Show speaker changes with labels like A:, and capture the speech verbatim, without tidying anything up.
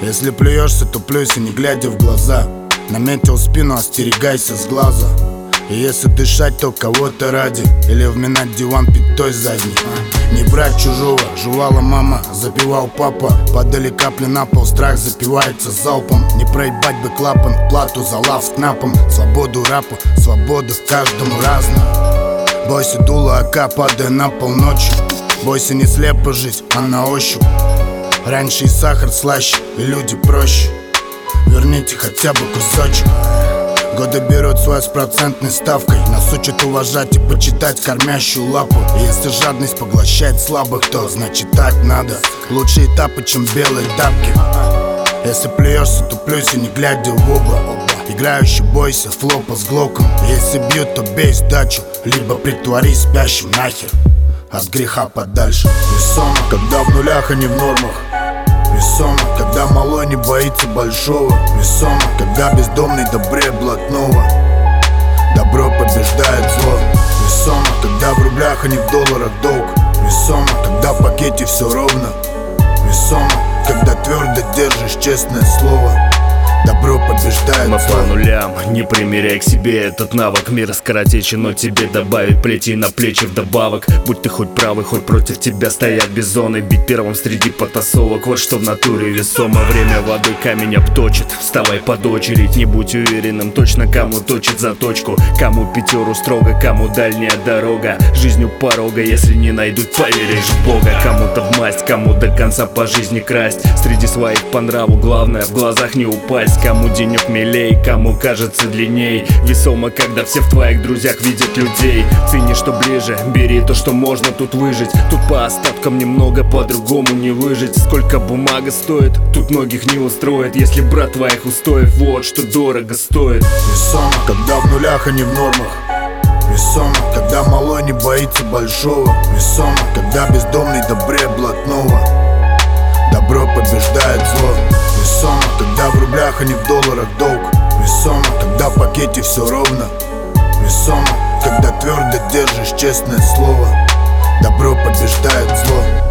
A: Если плюешься, то плюйся, не глядя в глаза. Наметил спину, остерегайся с глаза. И если дышать, то кого-то ради. Или вминать диван пятой задний. Не брать чужого, жевала мама, запивал папа. Падали капли на пол, страх запивается залпом. Не проебать бы клапан, плату за лав с кнапом. Свободу рапу, свободу каждому разно. Бойся дула АК, падая на полночи. Бойся не слепо жить, а на ощупь. Раньше и сахар слаще, и люди проще. Верните хотя бы кусочек. Годы берут свой с процентной ставкой. Нас учат уважать и почитать кормящую лапу. И если жадность поглощает слабых, то значит так надо. Лучше этапы, чем белые тапки. Если плюешься, то плюйся, не глядя в оба. Играющий бойся, флопа с глоком. Если бьют, то бей сдачу, либо притворись спящим нахер. От греха подальше. Весомо, когда в нулях, а не в нормах. Весомо, когда малой не боится большого. Весомо, когда бездомный добрее блатного. Добро побеждает зло. Весомо, когда в рублях, а не в долларах долг. Весомо, когда в пакете все ровно. Весомо, когда твердо держишь честное слово. Добро побеждает
B: Мы
A: зло.
B: по нулям, не примеряй к себе этот навык. Мир скоротечен, но тебе добавит плети на плечи вдобавок. Будь ты хоть правый, хоть против тебя стоят бизоны. Бить первым среди потасовок, вот что в натуре весомо. Время водой камень обточит, вставай под очередь. Не будь уверенным, точно кому точит за точку. Кому пятеру строго, кому дальняя дорога. Жизнью порога, если не найдут, поверишь в Бога. Кому-то в масть, кому до конца по жизни красть. Среди своих по нраву главное в глазах не упасть. Кому денег милей, кому кажется длинней. Весомо, когда все в твоих друзьях видят людей. Цени, что ближе, бери то, что можно тут выжить. Тут по остаткам немного, по-другому не выжить. Сколько бумага стоит, тут многих не устроит. Если брат твоих устоев, вот что дорого стоит.
A: Весомо, когда в нулях, а не в нормах. Весомо, когда малой не боится большого. Весомо, когда бездомный добрее блатного. Добро побеждает зло. Весомо, когда в рублях, а не в долларах долг. Весомо, когда в пакете все ровно. Весомо, когда твердо держишь честное слово. Добро побеждает зло.